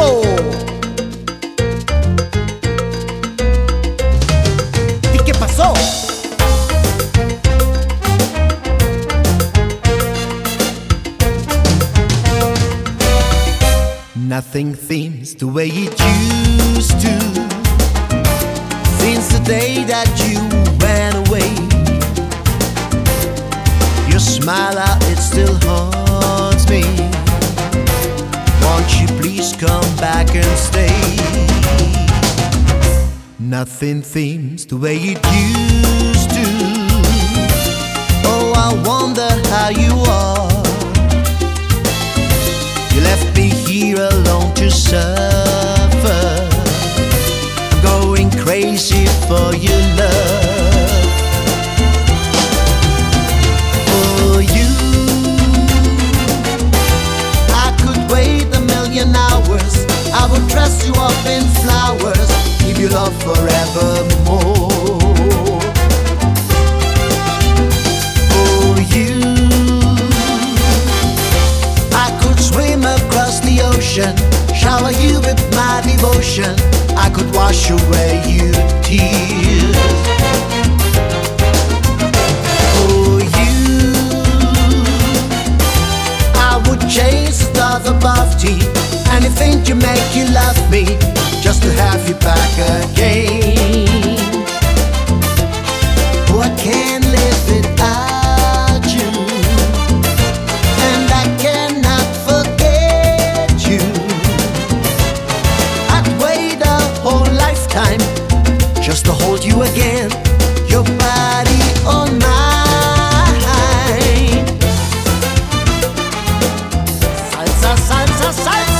pasó? ¿Y qué pasó? Nothing seems the way it used to since the day that you went away. Your smile out, it still haunts me. Won't you please come back and stay? Nothing seems the way it used to. Oh, I wonder how you are. You left me here alone to suffer. I'm going crazy for your love. For you, I could wait a million hours. I would dress you up in flowers, give you love forevermore. For you, I could swim across the ocean, shower you with my devotion. I could wash away your tears. For you, I would chase the stars above thee. Anything to make you love me, just to have you back again. Oh, I can't live without you, and I cannot forget you. I'd wait a whole lifetime just to hold you again, your body on mine. Salsa, salsa, salsa.